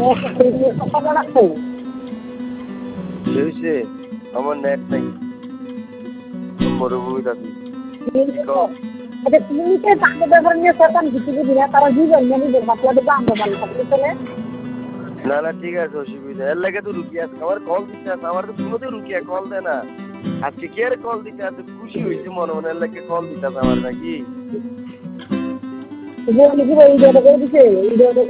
হয়েছে আমার নেট নাই মরুভূমি দাবি না না ঠিক আছে অসুবিধা এর লাগে তো রুকিয়ে আছে আমার কল দিতে আছে আমার তো কোনো রুকিয়া কল দেয় না আজকে কে আর কল দিতে আছে খুশি হয়েছে মনে মনে এর লাগে কল দিতে আছে আমার নাকি